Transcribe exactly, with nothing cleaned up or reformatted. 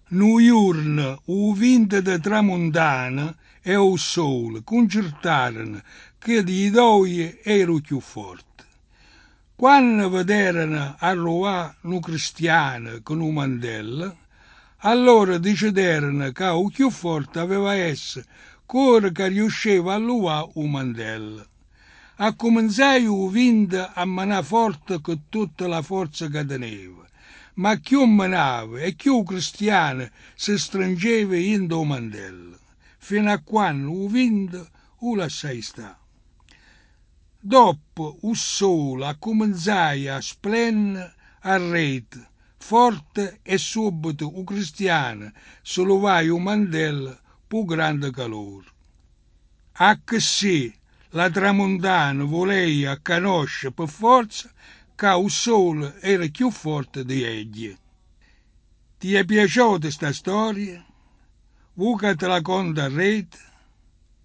Nu giorno u vento de tramuntana e o sole concertarono che di due era più forte. Quando vederano arrivare un cristiano con un mantello, allora deciderono che il più forte aveva essere quello che riusciva a levare un mantello. A cominciare il vento a manare forte con tutta la forza che teneva, ma più manava e più cristiano si stringeva in do mantello, fino a quando il vento lo lasciai stare. Dopo il sole a cominciare a splendere a rete, forte e subito il cristiano si levai il mantello per grande calore. A che sì, la tramontana voleva conoscere per forza che il sole era più forte di egli. Ti è piaciuta questa storia? Vuoi che te la conta a rete?